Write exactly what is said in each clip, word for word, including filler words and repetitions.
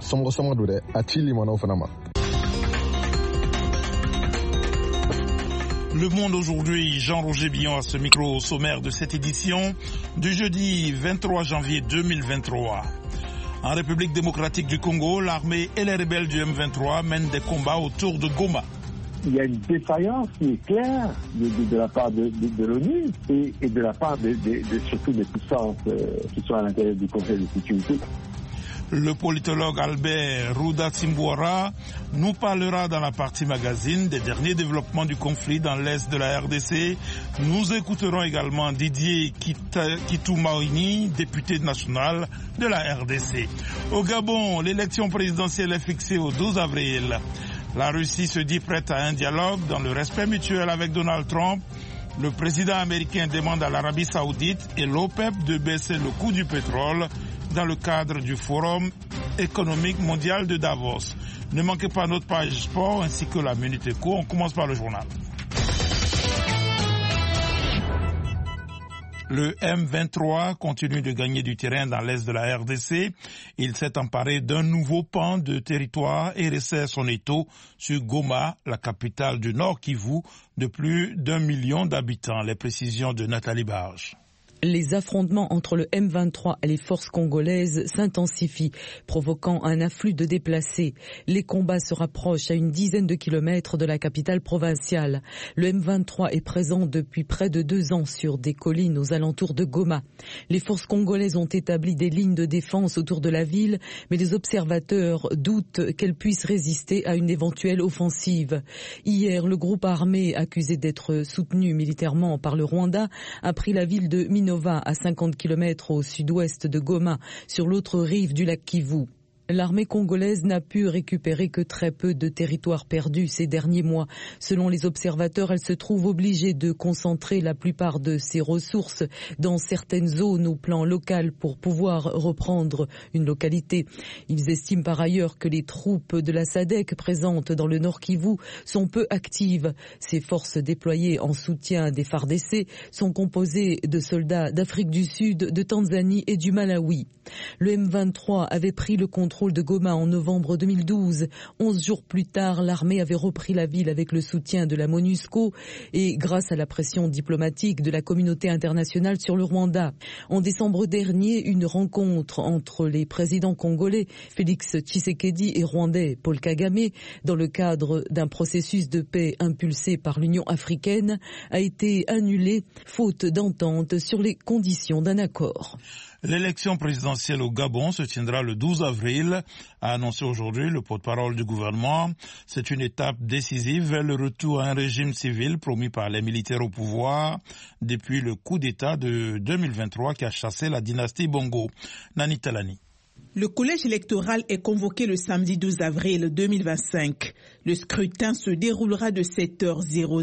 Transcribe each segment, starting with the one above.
somɔgɔ somɔgɔ don dɛ a ti limanaw fana ma. Le Monde aujourd'hui, Jean-Roger Billon à ce micro au sommaire de cette édition du jeudi vingt-trois janvier deux mille vingt-trois. En République démocratique du Congo, l'armée et les rebelles du M vingt-trois mènent des combats autour de Goma. Il y a une défaillance qui est claire de, de, de la part de, de, de l'ONU et, et de la part de, de, de surtout des puissances euh, qui sont à l'intérieur du Conseil de sécurité. Le politologue Albert Rudatsimboura nous parlera dans la partie magazine des derniers développements du conflit dans l'est de la R D C. Nous écouterons également Didier Kitoumaoini, député national de la R D C. Au Gabon, l'élection présidentielle est fixée au douze avril. La Russie se dit prête à un dialogue dans le respect mutuel avec Donald Trump. Le président américain demande à l'Arabie Saoudite et l'OPEP de baisser le coût du pétrole dans le cadre du Forum économique mondial de Davos. Ne manquez pas notre page sport ainsi que la Minute Éco. On commence par le journal. Le M vingt-trois continue de gagner du terrain dans l'est de la R D C. Il s'est emparé d'un nouveau pan de territoire et resserre son étau sur Goma, la capitale du Nord Kivu, de plus d'un million d'habitants. Les précisions de Nathalie Barge. Les affrontements entre le M vingt-trois et les forces congolaises s'intensifient, provoquant un afflux de déplacés. Les combats se rapprochent à une dizaine de kilomètres de la capitale provinciale. Le M vingt-trois est présent depuis près de deux ans sur des collines aux alentours de Goma. Les forces congolaises ont établi des lignes de défense autour de la ville, mais les observateurs doutent qu'elles puissent résister à une éventuelle offensive. Hier, le groupe armé, accusé d'être soutenu militairement par le Rwanda, a pris la ville de Minova à cinquante kilomètres au sud-ouest de Goma, sur l'autre rive du lac Kivu. L'armée congolaise n'a pu récupérer que très peu de territoires perdus ces derniers mois. Selon les observateurs, elle se trouve obligée de concentrer la plupart de ses ressources dans certaines zones au plan local pour pouvoir reprendre une localité. Ils estiment par ailleurs que les troupes de la SADC présentes dans le Nord Kivu sont peu actives. Ces forces déployées en soutien des F A R D C sont composées de soldats d'Afrique du Sud, de Tanzanie et du Malawi. Le M vingt-trois avait pris le contrôle de Goma en novembre deux mille douze. Onze jours plus tard, l'armée avait repris la ville avec le soutien de la MONUSCO et grâce à la pression diplomatique de la communauté internationale sur le Rwanda. En décembre dernier, une rencontre entre les présidents congolais Félix Tshisekedi et rwandais Paul Kagame, dans le cadre d'un processus de paix impulsé par l'Union africaine, a été annulée faute d'entente sur les conditions d'un accord. L'élection présidentielle au Gabon se tiendra le douze avril, a annoncé aujourd'hui le porte-parole du gouvernement. C'est une étape décisive vers le retour à un régime civil promis par les militaires au pouvoir depuis le coup d'État de deux mille vingt-trois qui a chassé la dynastie Bongo. Nani Talani. Le collège électoral est convoqué le samedi douze avril deux mille vingt-cinq. Le scrutin se déroulera de sept heures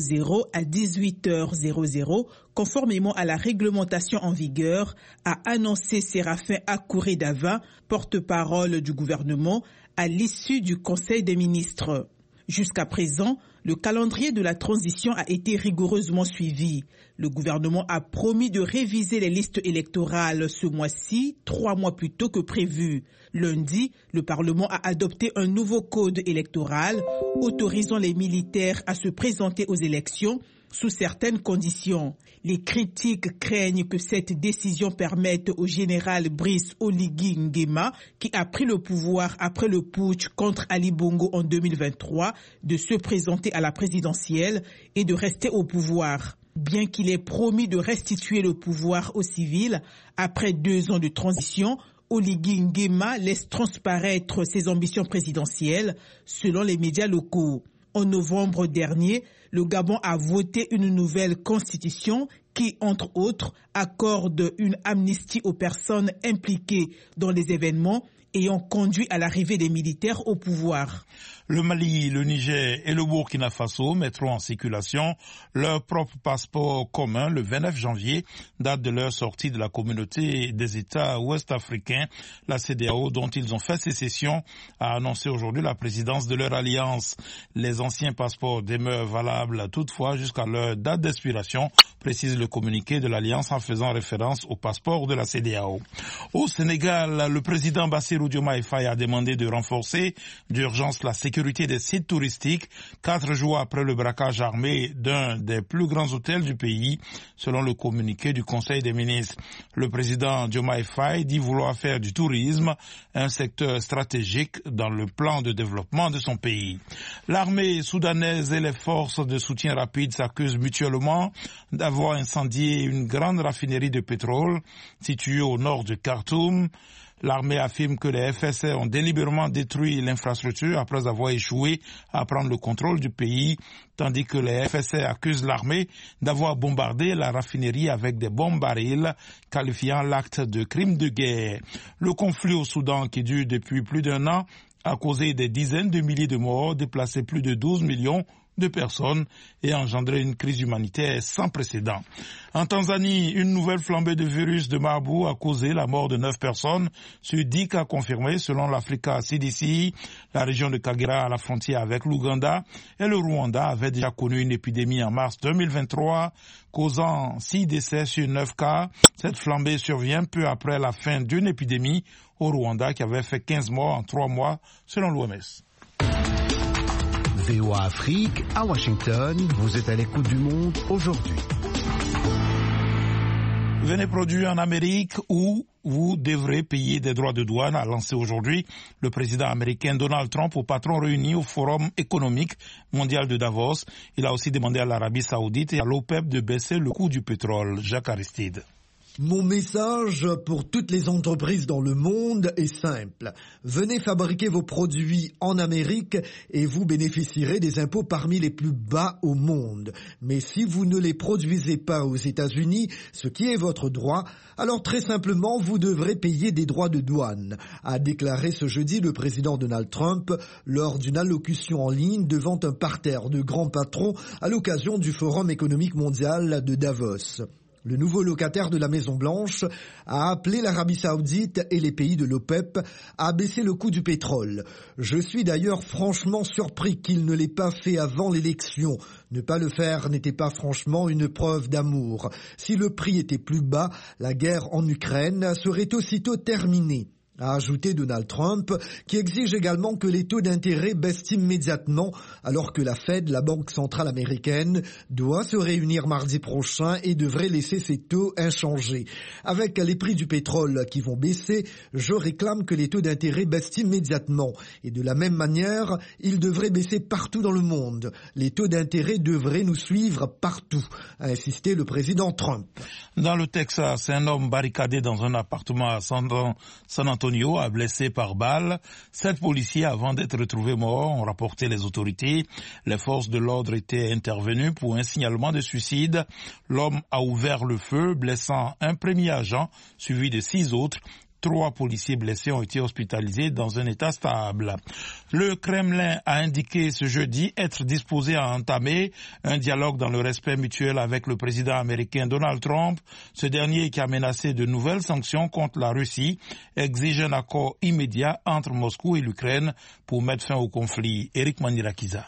à dix-huit heures, conformément à la réglementation en vigueur, a annoncé Séraphin Akouré-Dava, porte-parole du gouvernement, à l'issue du Conseil des ministres. Jusqu'à présent, le calendrier de la transition a été rigoureusement suivi. Le gouvernement a promis de réviser les listes électorales ce mois-ci, trois mois plus tôt que prévu. Lundi, le Parlement a adopté un nouveau code électoral autorisant les militaires à se présenter aux élections sous certaines conditions. Les critiques craignent que cette décision permette au général Brice Oligui Nguema, qui a pris le pouvoir après le putsch contre Ali Bongo en deux mille vingt-trois, de se présenter à la présidentielle et de rester au pouvoir. Bien qu'il ait promis de restituer le pouvoir aux civils, après deux ans de transition, Oligui Nguema laisse transparaître ses ambitions présidentielles, selon les médias locaux. En novembre dernier, le Gabon a voté une nouvelle constitution qui, entre autres, accorde une amnistie aux personnes impliquées dans les événements ayant conduit à l'arrivée des militaires au pouvoir. Le Mali, le Niger et le Burkina Faso mettront en circulation leur propre passeport commun le vingt-neuf janvier, date de leur sortie de la communauté des États ouest-africains, la C E D E A O, dont ils ont fait sécession, a annoncé aujourd'hui la présidence de leur alliance. Les anciens passeports demeurent valables toutefois jusqu'à leur date d'expiration précise le communiqué de l'Alliance en faisant référence au passeport de la C D A O. Au Sénégal, le président Bassirou Diomaye Faye a demandé de renforcer d'urgence la sécurité des sites touristiques, quatre jours après le braquage armé d'un des plus grands hôtels du pays, selon le communiqué du Conseil des ministres. Le président Diomaye Faye dit vouloir faire du tourisme un secteur stratégique dans le plan de développement de son pays. L'armée soudanaise et les forces de soutien rapide s'accusent mutuellement d'avoir incendié une grande raffinerie de pétrole située au nord de Khartoum. L'armée affirme que les F S A ont délibérément détruit l'infrastructure après avoir échoué à prendre le contrôle du pays, tandis que les F S A accusent l'armée d'avoir bombardé la raffinerie avec des bombes barils, qualifiant l'acte de crime de guerre. Le conflit au Soudan, qui dure depuis plus d'un an, a causé des dizaines de milliers de morts, déplacé plus de douze millions de personnes et engendré une crise humanitaire sans précédent. En Tanzanie, une nouvelle flambée de virus de Marburg a causé la mort de neuf personnes sur dix cas confirmés selon l'Africa C D C. La région de Kagera à la frontière avec l'Ouganda et le Rwanda avait déjà connu une épidémie en mars deux mille vingt-trois, causant six décès sur neuf cas. Cette flambée survient peu après la fin d'une épidémie au Rwanda qui avait fait quinze morts en trois mois selon l'O M S. V O A Afrique, à Washington, vous êtes à l'écoute du monde aujourd'hui. Venez produire en Amérique où vous devrez payer des droits de douane, a lancé aujourd'hui le président américain Donald Trump aux patrons réunis au Forum économique mondial de Davos. Il a aussi demandé à l'Arabie Saoudite et à l'OPEP de baisser le coût du pétrole. Jacques Aristide. Mon message pour toutes les entreprises dans le monde est simple. Venez fabriquer vos produits en Amérique et vous bénéficierez des impôts parmi les plus bas au monde. Mais si vous ne les produisez pas aux États-Unis, ce qui est votre droit, alors très simplement vous devrez payer des droits de douane, a déclaré ce jeudi le président Donald Trump lors d'une allocution en ligne devant un parterre de grands patrons à l'occasion du Forum économique mondial de Davos. Le nouveau locataire de la Maison-Blanche a appelé l'Arabie Saoudite et les pays de l'OPEP à baisser le coût du pétrole. Je suis d'ailleurs franchement surpris qu'il ne l'ait pas fait avant l'élection. Ne pas le faire n'était pas franchement une preuve d'amour. Si le prix était plus bas, la guerre en Ukraine serait aussitôt terminée, a ajouté Donald Trump, qui exige également que les taux d'intérêt baissent immédiatement, alors que la Fed, la banque centrale américaine, doit se réunir mardi prochain et devrait laisser ses taux inchangés. Avec les prix du pétrole qui vont baisser, je réclame que les taux d'intérêt baissent immédiatement. Et de la même manière, ils devraient baisser partout dans le monde. Les taux d'intérêt devraient nous suivre partout, a insisté le président Trump. Dans le Texas, un homme barricadé dans un appartement à San Antonio a blessé par balle sept policiers avant d'être retrouvés morts, ont rapporté les autorités. Les forces de l'ordre étaient intervenues pour un signalement de suicide. L'homme a ouvert le feu, blessant un premier agent, suivi de six autres. Trois policiers blessés ont été hospitalisés dans un état stable. Le Kremlin a indiqué ce jeudi être disposé à entamer un dialogue dans le respect mutuel avec le président américain Donald Trump. Ce dernier, qui a menacé de nouvelles sanctions contre la Russie, exige un accord immédiat entre Moscou et l'Ukraine pour mettre fin au conflit. Eric Manirakiza.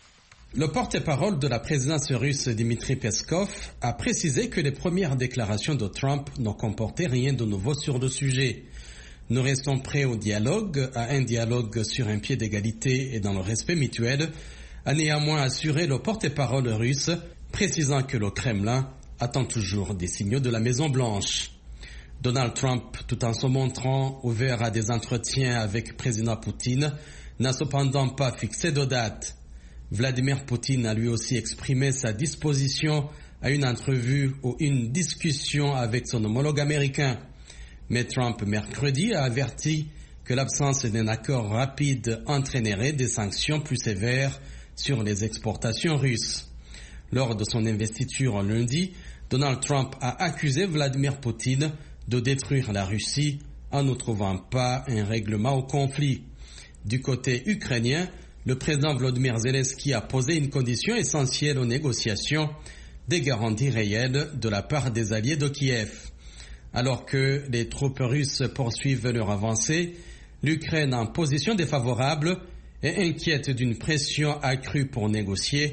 Le porte-parole de la présidence russe Dmitry Peskov a précisé que les premières déclarations de Trump n'ont comporté rien de nouveau sur le sujet. Nous restons prêts au dialogue, à un dialogue sur un pied d'égalité et dans le respect mutuel, a néanmoins assuré le porte-parole russe, précisant que le Kremlin attend toujours des signaux de la Maison-Blanche. Donald Trump, tout en se montrant ouvert à des entretiens avec le président Poutine, n'a cependant pas fixé de date. Vladimir Poutine a lui aussi exprimé sa disposition à une entrevue ou une discussion avec son homologue américain. Mais Trump, mercredi, a averti que l'absence d'un accord rapide entraînerait des sanctions plus sévères sur les exportations russes. Lors de son investiture lundi, Donald Trump a accusé Vladimir Poutine de détruire la Russie en ne trouvant pas un règlement au conflit. Du côté ukrainien, le président Volodymyr Zelensky a posé une condition essentielle aux négociations, des garanties réelles de la part des alliés de Kiev. Alors que les troupes russes poursuivent leur avancée, l'Ukraine en position défavorable est inquiète d'une pression accrue pour négocier,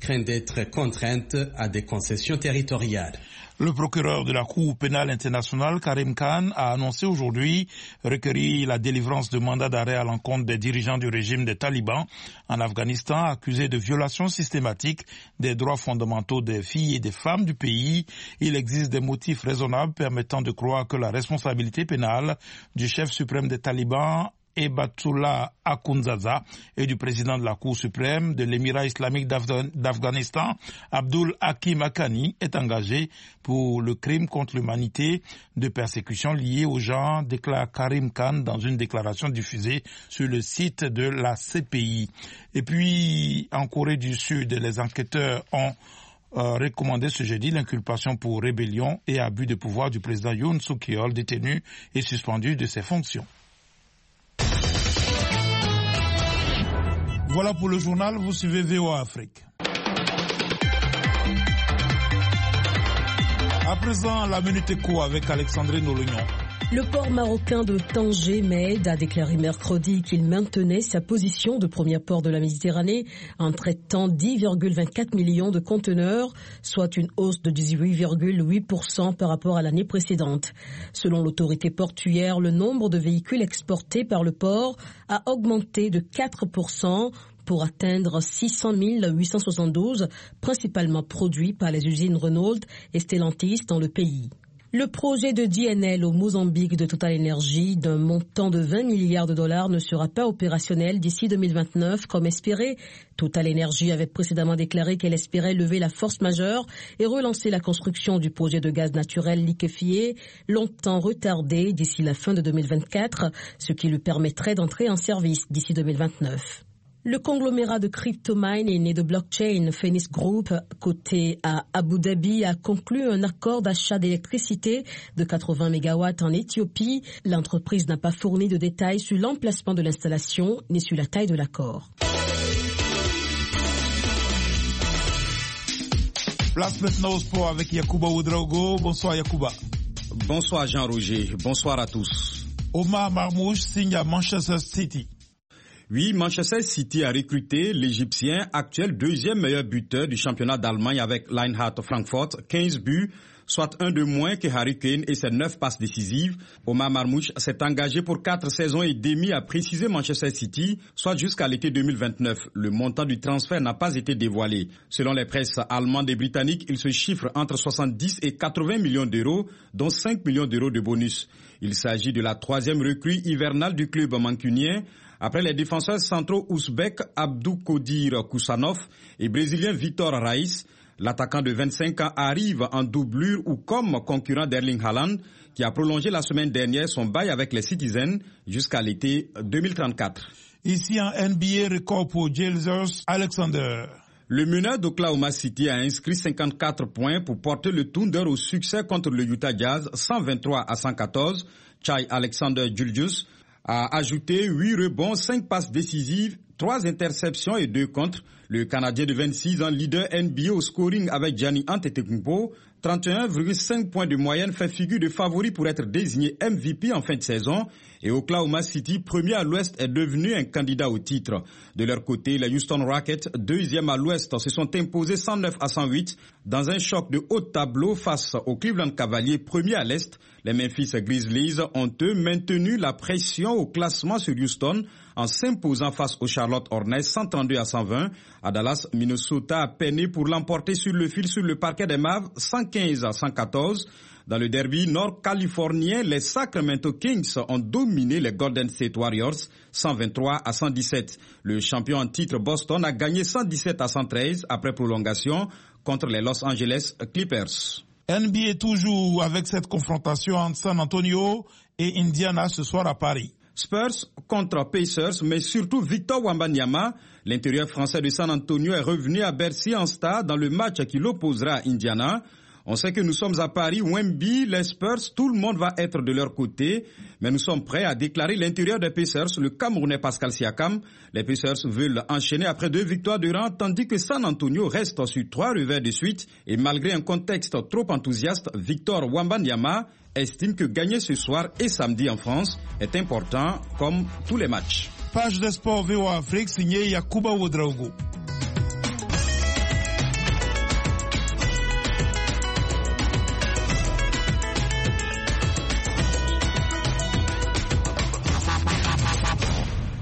craint d'être contrainte à des concessions territoriales. Le procureur de la Cour pénale internationale, Karim Khan, a annoncé aujourd'hui requérir la délivrance de mandats d'arrêt à l'encontre des dirigeants du régime des talibans en Afghanistan, accusés de violation systématique des droits fondamentaux des filles et des femmes du pays. Il existe des motifs raisonnables permettant de croire que la responsabilité pénale du chef suprême des talibans, Ebatullah Akhundzaza, et du président de la Cour suprême de l'Émirat islamique d'Afghanistan, Abdul Hakim Haqqani, est engagé pour le crime contre l'humanité de persécution lié au genre, déclare Karim Khan dans une déclaration diffusée sur le site de la C P I. Et puis, en Corée du Sud, les enquêteurs ont Euh, recommandé ce jeudi l'inculpation pour rébellion et abus de pouvoir du président Yoon Suk-yeol, détenu et suspendu de ses fonctions. Voilà pour le journal, vous suivez V O A Afrique. À présent, la Minute Éco avec Alexandrine Olognon. Le port marocain de Tanger Med a déclaré mercredi qu'il maintenait sa position de premier port de la Méditerranée en traitant dix virgule vingt-quatre millions de conteneurs, soit une hausse de dix-huit virgule huit pour cent par rapport à l'année précédente. Selon l'autorité portuaire, le nombre de véhicules exportés par le port a augmenté de quatre pour cent pour atteindre six cent mille huit cent soixante-douze, principalement produits par les usines Renault et Stellantis dans le pays. Le projet de D N L au Mozambique de Total Energy d'un montant de vingt milliards de dollars ne sera pas opérationnel d'ici deux mille vingt-neuf comme espéré. Total Energy avait précédemment déclaré qu'elle espérait lever la force majeure et relancer la construction du projet de gaz naturel liquéfié, longtemps retardé d'ici la fin de deux mille vingt-quatre, ce qui lui permettrait d'entrer en service d'ici deux mille vingt-neuf. Le conglomérat de crypto-mining et de blockchain Phoenix Group, coté à Abu Dhabi, a conclu un accord d'achat d'électricité de quatre-vingts mégawatts en Éthiopie. L'entreprise n'a pas fourni de détails sur l'emplacement de l'installation ni sur la taille de l'accord. Place maintenant au sport avec Yacouba Ouedraogo. Bonsoir Yacouba. Bonsoir Jean-Roger, bonsoir à tous. Omar Marmouche signe à Manchester City. Oui, Manchester City a recruté l'Égyptien, actuel deuxième meilleur buteur du championnat d'Allemagne avec l'Eintracht Francfort, quinze buts, soit un de moins que Harry Kane et ses neuf passes décisives. Omar Marmouche s'est engagé pour quatre saisons et demie, a précisé Manchester City, soit jusqu'à l'été deux mille vingt-neuf. Le montant du transfert n'a pas été dévoilé. Selon les presses allemandes et britanniques, il se chiffre entre soixante-dix et quatre-vingts millions d'euros, dont cinq millions d'euros de bonus. Il s'agit de la troisième recrue hivernale du club mancunien, après les défenseurs centraux ouzbeks Abdou Kodir Koussanov et brésilien Vitor Raïs. L'attaquant de vingt-cinq ans arrive en doublure ou comme concurrent d'Erling Haaland, qui a prolongé la semaine dernière son bail avec les Citizens jusqu'à l'été deux mille trente-quatre. Ici en N B A, record pour Gilgeous Alexander. Le meneur d'Oklahoma City a inscrit cinquante-quatre points pour porter le Thunder au succès contre le Utah Jazz, cent vingt-trois à cent quatorze. Shai Alexander-Gilgeous a ajouté huit rebonds, cinq passes décisives, trois interceptions et deux contres. Le Canadien de vingt-six ans, leader N B A au scoring avec Giannis Antetokounmpo, trente et un virgule cinq points de moyenne, fait figure de favori pour être désigné M V P en fin de saison. Et Oklahoma City, premier à l'Ouest, est devenu un candidat au titre. De leur côté, les Houston Rockets, deuxième à l'Ouest, se sont imposés cent neuf à cent huit dans un choc de haut tableau face aux Cleveland Cavaliers, premier à l'Est. Les Memphis Grizzlies ont eux maintenu la pression au classement sur Houston en s'imposant face aux Charlotte Hornets cent trente-deux à cent vingt. À Dallas, Minnesota a peiné pour l'emporter sur le fil sur le parquet des Mavs cent quinze à cent quatorze. Dans le derby nord-californien, les Sacramento Kings ont dominé les Golden State Warriors cent vingt-trois à cent dix-sept. Le champion en titre Boston a gagné cent dix-sept à cent treize après prolongation contre les Los Angeles Clippers. N B A toujours avec cette confrontation entre San Antonio et Indiana ce soir à Paris. Spurs contre Pacers, mais surtout Victor Wembanyama. L'intérieur français de San Antonio est revenu à Bercy en stade dans le match qui l'opposera à Indiana. On sait que nous sommes à Paris, Wemby, les Spurs, tout le monde va être de leur côté. Mais nous sommes prêts à déclarer l'intérieur des Pacers, le Camerounais Pascal Siakam. Les Pacers veulent enchaîner après deux victoires de rang, tandis que San Antonio reste sur trois revers de suite. Et malgré un contexte trop enthousiaste, Victor Wembanyama estime que gagner ce soir et samedi en France est important, comme tous les matchs. Page de sport V O A Afrique, signé Yacouba Ouedraogo.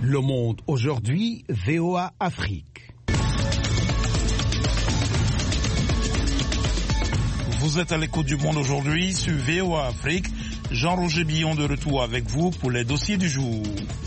Le Monde aujourd'hui, V O A Afrique. Vous êtes à l'écoute du Monde aujourd'hui sur V O A Afrique. Jean-Roger Billon de retour avec vous pour les dossiers du jour.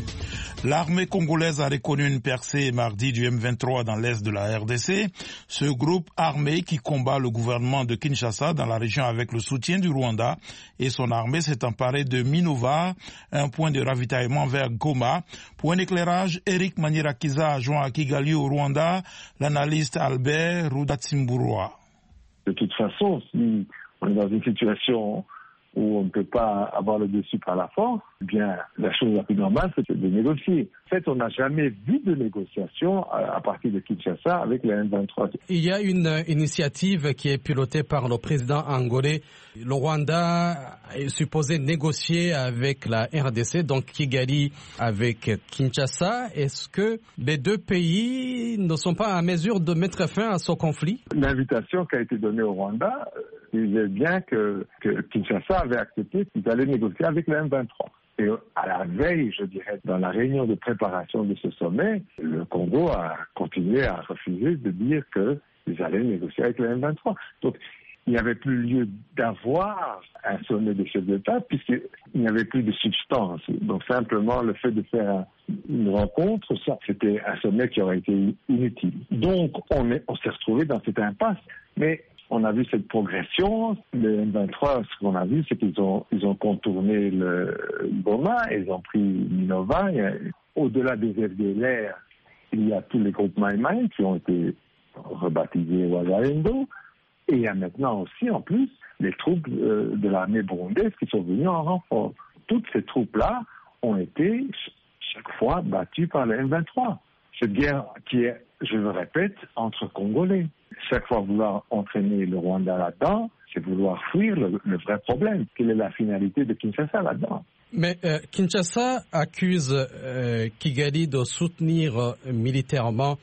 L'armée congolaise a reconnu une percée mardi du M vingt-trois dans l'est de la R D C. Ce groupe armé qui combat le gouvernement de Kinshasa dans la région avec le soutien du Rwanda et son armée s'est emparé de Minova, un point de ravitaillement vers Goma. Pour un éclairage, Eric Manirakiza a joint à Kigali au Rwanda l'analyste Albert Rudatsimburwa. De toute façon, si on est dans une situation où on ne peut pas avoir le dessus par la force, eh bien, la chose la plus normale, c'est de négocier. En fait, on n'a jamais vu de négociation à partir de Kinshasa avec le M vingt-trois. Il y a une initiative qui est pilotée par le président angolais. Le Rwanda est supposé négocier avec la R D C, donc Kigali avec Kinshasa. Est-ce que les deux pays ne sont pas à mesure de mettre fin à ce conflit? L'invitation qui a été donnée au Rwanda disait bien que, que Kinshasa avait accepté qu'ils allaient négocier avec le M vingt-trois. Et à la veille, je dirais, dans la réunion de préparation de ce sommet, le Congo a continué à refuser de dire qu'ils allaient négocier avec le M vingt-trois. Donc, il n'y avait plus lieu d'avoir un sommet des chefs d'État puisqu'il n'y avait plus de substance. Donc, simplement, le fait de faire une rencontre, ça, c'était un sommet qui aurait été inutile. Donc, on, est, on s'est retrouvé dans cette impasse. Mais on a vu cette progression. Le M vingt-trois, ce qu'on a vu, c'est qu'ils ont, ils ont contourné le Goma, ils ont pris Minova. Au-delà des F D L R, il y a tous les groupes Maïmaï qui ont été rebaptisés Wazalendo. Et il y a maintenant aussi, en plus, les troupes euh, de l'armée burundaise qui sont venues en renfort. Toutes ces troupes-là ont été chaque fois battues par le M vingt-trois. Cette guerre qui est, je le répète, entre Congolais. Chaque fois vouloir entraîner le Rwanda là-dedans, c'est vouloir fuir le, le vrai problème. Quelle est la finalité de Kinshasa là-dedans? Mais euh, Kinshasa accuse euh, Kigali de soutenir euh, militairement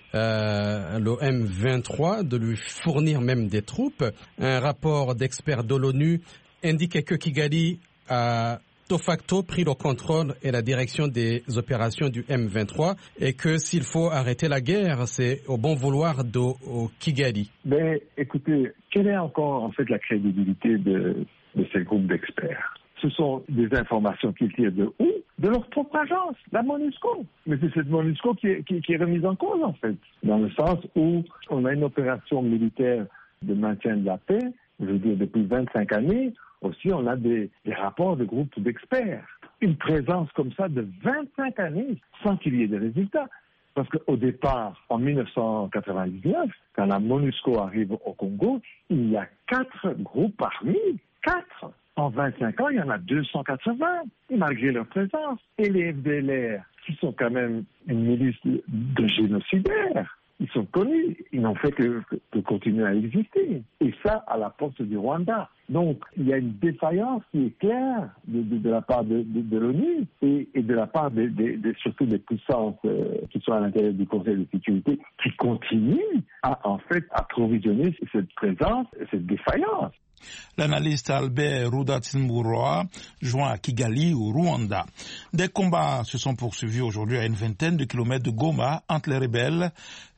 Euh, le M vingt-trois, de lui fournir même des troupes. Un rapport d'experts de l'ONU indique que Kigali a de facto pris le contrôle et la direction des opérations du M vingt-trois et que s'il faut arrêter la guerre, c'est au bon vouloir de au Kigali. Mais écoutez, quelle est encore en fait la crédibilité de, de ces groupes d'experts? Ce sont des informations qu'ils tirent de où? De leur propre agence, la MONUSCO. Mais c'est cette MONUSCO qui est, qui, qui est remise en cause, en fait, dans le sens où on a une opération militaire de maintien de la paix, je veux dire, depuis vingt-cinq années. Aussi, on a des, des rapports de groupes d'experts. Une présence comme ça de vingt-cinq années sans qu'il y ait de résultats. Parce qu'au départ, en mille neuf cent quatre-vingt-dix-neuf, quand la MONUSCO arrive au Congo, il y a quatre groupes armés. Quatre! En vingt-cinq ans, il y en a deux cent quatre-vingts, malgré leur présence. Et les F D L R, qui sont quand même une milice de génocidaires, ils sont connus, ils n'ont fait que, que continuer à exister. Et ça, à la porte du Rwanda. Donc, il y a une défaillance qui est claire de, de, de la part de, de, de l'ONU et, et de la part de, de, de, surtout des puissances euh, qui sont à l'intérieur du Conseil de sécurité, qui continuent à, en fait, approvisionner cette présence, cette défaillance. L'analyste Albert Rudatsimburwa joint à Kigali au Rwanda. Des combats se sont poursuivis aujourd'hui à une vingtaine de kilomètres de Goma entre les rebelles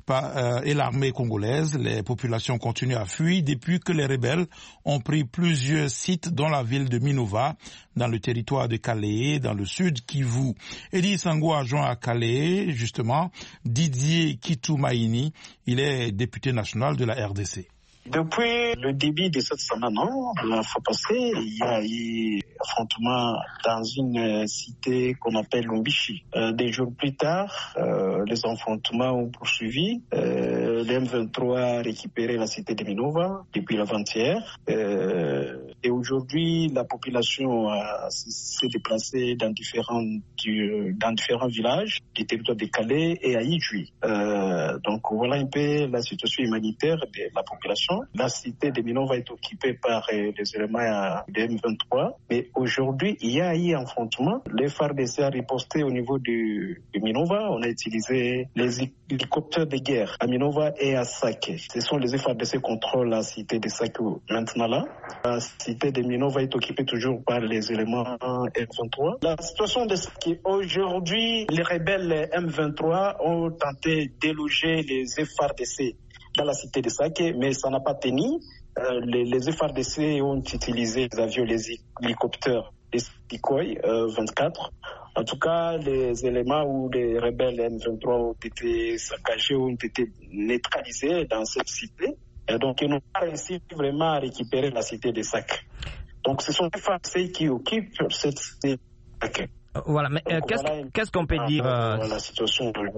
et l'armée congolaise. Les populations continuent à fuir depuis que les rebelles ont pris plusieurs sites dont la ville de Minova, dans le territoire de Calais, dans le sud Kivu. Eddie Sango a joint à Calais, justement, Didier Kitoumaïni. Il est député national de la R D C. Depuis le début de cette semaine, la fois passée, il y a eu affrontement dans une cité qu'on appelle Lumbishi. Euh, des jours plus tard, euh, les affrontements ont poursuivi. Euh, le M vingt-trois a récupéré la cité de Minova depuis l'avant-hier. Euh, et aujourd'hui, la population euh, s'est déplacée dans différents, du, dans différents villages du territoire de Calais et à Idjouy. Euh, donc voilà un peu la situation humanitaire de la population. La cité de Minova est occupée par euh, les éléments euh, de M vingt-trois. Mais aujourd'hui, il y a eu un affrontement. Les F A R D C a riposté au niveau de, de Minova. On a utilisé les hélicoptères de guerre à Minova et à Sake. Ce sont les F A R D C qui contrôlent la cité de Sake maintenant là. La cité de Minova est occupée toujours par les éléments M vingt-trois. La situation de Sake, aujourd'hui, les rebelles M vingt-trois ont tenté déloger les F A R D C dans la cité de Sake, mais ça n'a pas tenu. Euh, les, les F A R D C ont utilisé les avions, les hélicoptères, les Sukhoi euh, vingt-quatre. En tout cas, les éléments où les rebelles M vingt-trois ont été saccagés, ont été neutralisés dans cette cité. Et donc, ils n'ont pas réussi vraiment à récupérer la cité de Sake. Donc, ce sont les F A R D C qui occupent cette cité de Sake. Voilà, mais euh, qu'est-ce, voilà, qu'est-ce qu'on peut dire euh, la situation de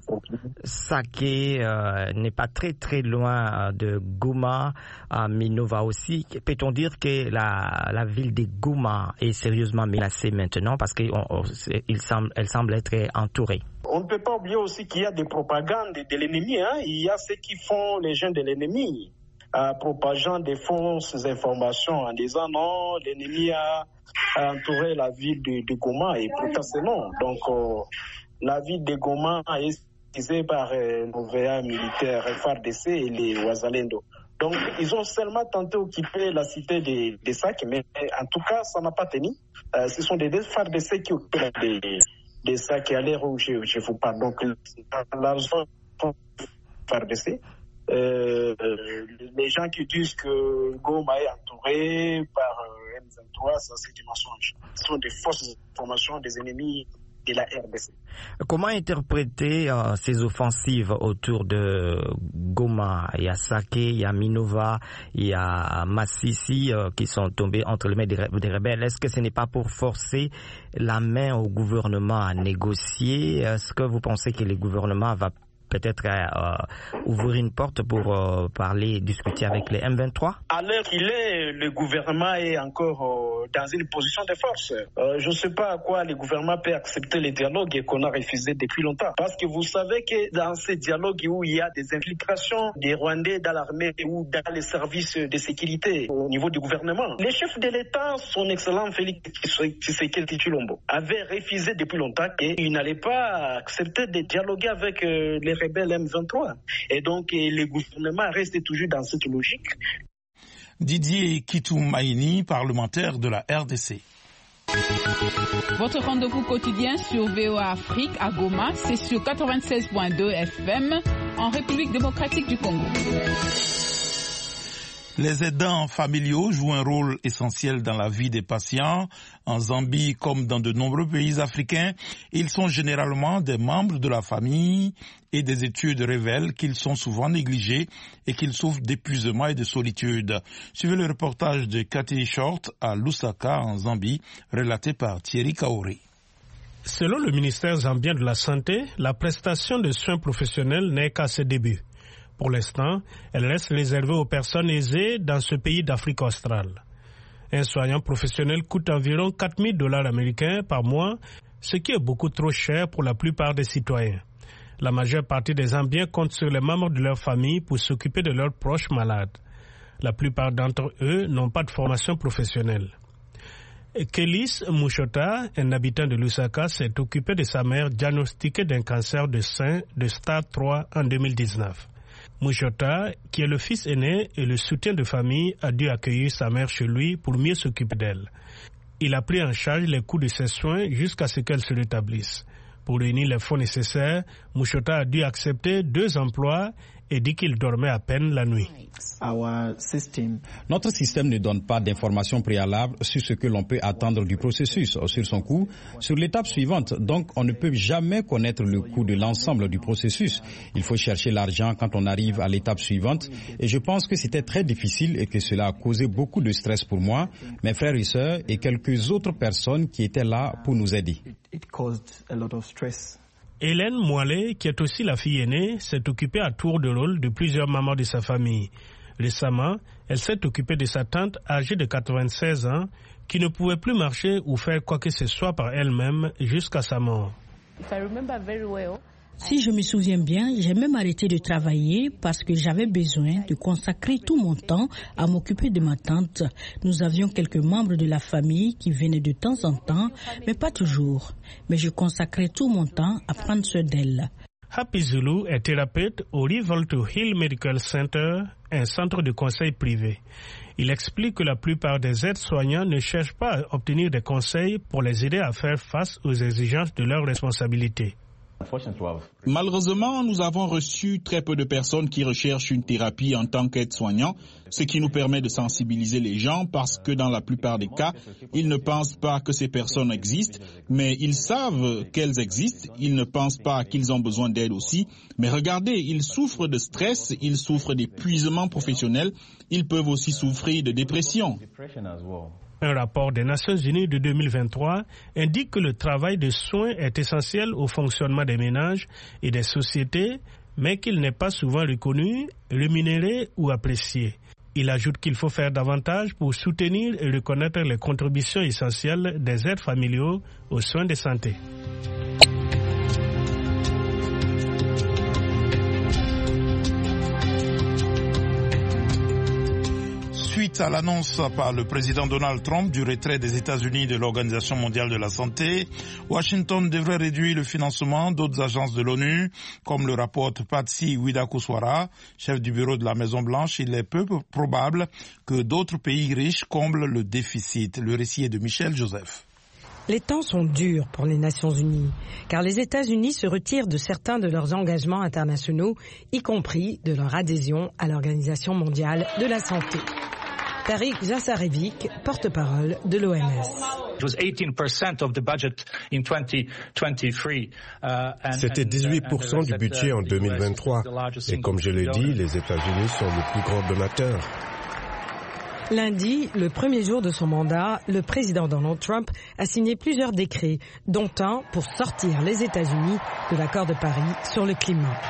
Sake euh, n'est pas très très loin de Goma, à Minova aussi. Peut-on dire que la, la ville de Goma est sérieusement menacée maintenant parce qu'elle semble, elle semble être entourée? On ne peut pas oublier aussi qu'il y a des propagandes de l'ennemi. Hein. Il y a ceux qui font les gens de l'ennemi, euh, propageant des fausses informations en disant non, l'ennemi a a entouré la ville de, de Goma et pourtant c'est non. Donc euh, la ville de Goma est utilisée par euh, nos V A militaires F A R D C et les Wazalendo. Donc ils ont seulement tenté d'occuper la cité de, de Sake, mais en tout cas ça n'a pas tenu. Euh, ce sont des F A R D C qui occupent des de Sake à l'heure où je, je vous parle. Donc dans la zone F A R D C, euh, les gens qui disent que Goma est entouré par euh, M vingt-trois, ça c'est des mensonges. Ce sont des fausses informations des ennemis de la R D C. Comment interpréter euh, ces offensives autour de Goma? Il y a Sake, il y a Minova, il y a Masisi euh, qui sont tombés entre les mains des, des rebelles. Est-ce que ce n'est pas pour forcer la main au gouvernement à négocier? Est-ce que vous pensez que le gouvernement va peut-être euh, ouvrir une porte pour euh, parler, discuter avec les M vingt-trois? À l'heure qu'il est, le gouvernement est encore euh, dans une position de force. Euh, je ne sais pas à quoi le gouvernement peut accepter les dialogues et qu'on a refusé depuis longtemps. Parce que vous savez que dans ces dialogues où il y a des infiltrations des Rwandais dans l'armée ou dans les services de sécurité au niveau du gouvernement, les chefs de l'État, son excellent Félix Tshisekedi Tshilombo, avait refusé depuis longtemps qu'il n'allait pas accepter de dialoguer avec euh, les rebelles M vingt-trois. Et donc, le gouvernement reste toujours dans cette logique. Didier Kitoumaïni, parlementaire de la R D C. Votre rendez-vous quotidien sur V O A Afrique à Goma, c'est sur quatre-vingt-seize virgule deux F M en République démocratique du Congo. Les aidants familiaux jouent un rôle essentiel dans la vie des patients. En Zambie, comme dans de nombreux pays africains, ils sont généralement des membres de la famille et des études révèlent qu'ils sont souvent négligés et qu'ils souffrent d'épuisement et de solitude. Suivez le reportage de Cathy Short à Lusaka, en Zambie, relaté par Thierry Kaori. Selon le ministère zambien de la Santé, la prestation de soins professionnels n'est qu'à ses débuts. Pour l'instant, elle reste réservée aux personnes aisées dans ce pays d'Afrique australe. Un soignant professionnel coûte environ quatre mille dollars américains par mois, ce qui est beaucoup trop cher pour la plupart des citoyens. La majeure partie des Zambiens comptent sur les membres de leur famille pour s'occuper de leurs proches malades. La plupart d'entre eux n'ont pas de formation professionnelle. Kelis Mushota, un habitant de Lusaka, s'est occupé de sa mère diagnostiquée d'un cancer de sein de stade trois en deux mille dix-neuf. Mushota, qui est le fils aîné et le soutien de famille, a dû accueillir sa mère chez lui pour mieux s'occuper d'elle. Il a pris en charge les coûts de ses soins jusqu'à ce qu'elle se rétablisse. Pour réunir les fonds nécessaires, Mushota a dû accepter deux emplois et dit qu'il dormait à peine la nuit. Notre système ne donne pas d'informations préalables sur ce que l'on peut attendre du processus, sur son coût, sur l'étape suivante. Donc, on ne peut jamais connaître le coût de l'ensemble du processus. Il faut chercher l'argent quand on arrive à l'étape suivante. Et je pense que c'était très difficile et que cela a causé beaucoup de stress pour moi, mes frères et sœurs et quelques autres personnes qui étaient là pour nous aider. Hélène Moilet, qui est aussi la fille aînée, s'est occupée à tour de rôle de plusieurs mamans de sa famille. Récemment, elle s'est occupée de sa tante âgée de quatre-vingt-seize ans qui ne pouvait plus marcher ou faire quoi que ce soit par elle-même jusqu'à sa mort. Si je me souviens bien, j'ai même arrêté de travailler parce que j'avais besoin de consacrer tout mon temps à m'occuper de ma tante. Nous avions quelques membres de la famille qui venaient de temps en temps, mais pas toujours. Mais je consacrais tout mon temps à prendre soin d'elle. Happy Zulu est thérapeute au Riverton Hill Medical Center, un centre de conseil privé. Il explique que la plupart des aides-soignants ne cherchent pas à obtenir des conseils pour les aider à faire face aux exigences de leurs responsabilités. Malheureusement, nous avons reçu très peu de personnes qui recherchent une thérapie en tant qu'aide-soignant, ce qui nous permet de sensibiliser les gens parce que dans la plupart des cas, ils ne pensent pas que ces personnes existent, mais ils savent qu'elles existent, ils ne pensent pas qu'ils ont besoin d'aide aussi, mais regardez, ils souffrent de stress, ils souffrent d'épuisement professionnel, ils peuvent aussi souffrir de dépression. Un rapport des Nations Unies de deux mille vingt-trois indique que le travail de soins est essentiel au fonctionnement des ménages et des sociétés, mais qu'il n'est pas souvent reconnu, rémunéré ou apprécié. Il ajoute qu'il faut faire davantage pour soutenir et reconnaître les contributions essentielles des aides familiaux aux soins de santé. Suite à l'annonce par le président Donald Trump du retrait des États-Unis de l'Organisation mondiale de la santé, Washington devrait réduire le financement d'autres agences de l'ONU, comme le rapporte Patsy Widakuswara, chef du bureau de la Maison-Blanche. Il est peu probable que d'autres pays riches comblent le déficit. Le récit est de Michel Joseph. Les temps sont durs pour les Nations Unies, car les États-Unis se retirent de certains de leurs engagements internationaux, y compris de leur adhésion à l'Organisation mondiale de la santé. Tariq Jassarevic, porte-parole de l'O M S. C'était dix-huit pour cent du budget en deux mille vingt-trois. Et comme je l'ai dit, les États-Unis sont le plus grand donateur. Lundi, le premier jour de son mandat, le président Donald Trump a signé plusieurs décrets, dont un pour sortir les États-Unis de l'accord de Paris sur le climat.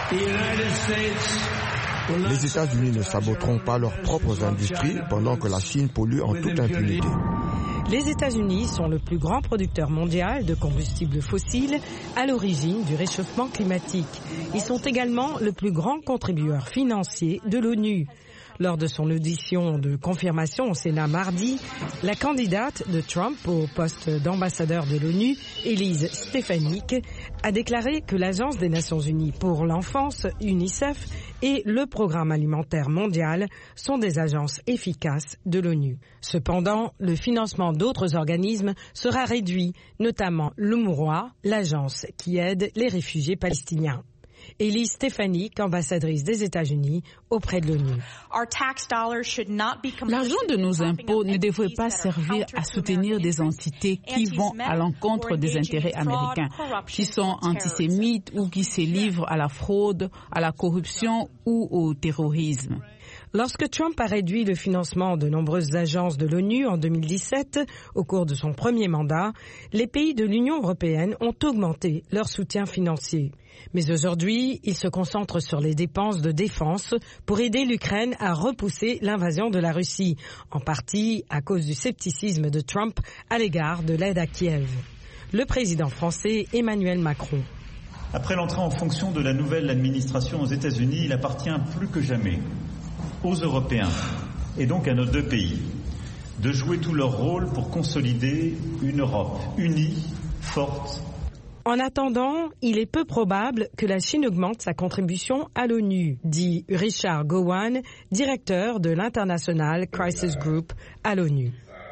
Les États-Unis ne saboteront pas leurs propres industries pendant que la Chine pollue en toute impunité. Les États-Unis sont le plus grand producteur mondial de combustibles fossiles à l'origine du réchauffement climatique. Ils sont également le plus grand contributeur financier de l'ONU. Lors de son audition de confirmation au Sénat mardi, la candidate de Trump au poste d'ambassadeur de l'ONU, Elise Stefanik, a déclaré que l'Agence des Nations Unies pour l'enfance, UNICEF, et le Programme alimentaire mondial sont des agences efficaces de l'ONU. Cependant, le financement d'autres organismes sera réduit, notamment l'UNRWA, l'agence qui aide les réfugiés palestiniens. Elise Stefanik, ambassadrice des États-Unis auprès de l'ONU. L'argent de nos impôts ne devrait pas servir à soutenir des entités qui vont à l'encontre des intérêts américains, qui sont antisémites ou qui se livrent à la fraude, à la corruption ou au terrorisme. Lorsque Trump a réduit le financement de nombreuses agences de l'ONU en deux mille dix-sept, au cours de son premier mandat, les pays de l'Union européenne ont augmenté leur soutien financier. Mais aujourd'hui, ils se concentrent sur les dépenses de défense pour aider l'Ukraine à repousser l'invasion de la Russie, en partie à cause du scepticisme de Trump à l'égard de l'aide à Kiev. Le président français Emmanuel Macron. Après l'entrée en fonction de la nouvelle administration aux États-Unis, il appartient plus que jamais aux Européens, et donc à nos deux pays, de jouer tout leur rôle pour consolider une Europe unie, forte. En attendant, il est peu probable que la Chine augmente sa contribution à l'ONU, dit Richard Gowan, directeur de l'International Crisis Group à l'ONU.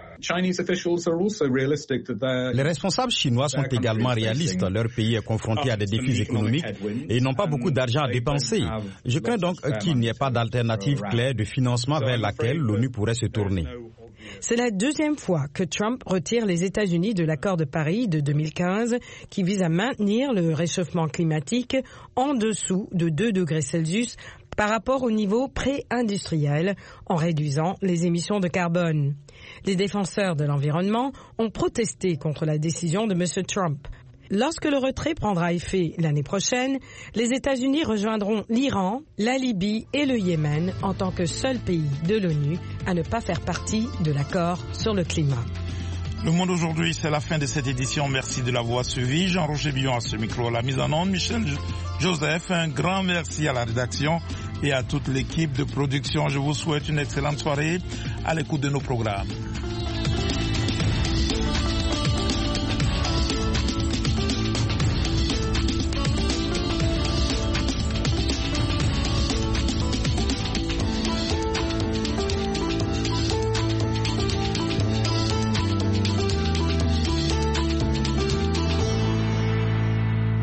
Les responsables chinois sont également réalistes. Leur pays est confronté à des défis économiques et ils n'ont pas beaucoup d'argent à dépenser. Je crains donc qu'il n'y ait pas d'alternative claire de financement vers laquelle l'ONU pourrait se tourner. C'est la deuxième fois que Trump retire les États-Unis de l'accord de Paris de deux mille quinze qui vise à maintenir le réchauffement climatique en dessous de deux degrés Celsius par rapport au niveau pré-industriel en réduisant les émissions de carbone. Les défenseurs de l'environnement ont protesté contre la décision de M. Trump. Lorsque le retrait prendra effet l'année prochaine, les États-Unis rejoindront l'Iran, la Libye et le Yémen en tant que seul pays de l'ONU à ne pas faire partie de l'accord sur le climat. Le Monde aujourd'hui, c'est la fin de cette édition. Merci de l'avoir suivi. Jean-Roger Billon à ce micro, la mise en onde. Michel Joseph, un grand merci à la rédaction et à toute l'équipe de production. Je vous souhaite une excellente soirée à l'écoute de nos programmes.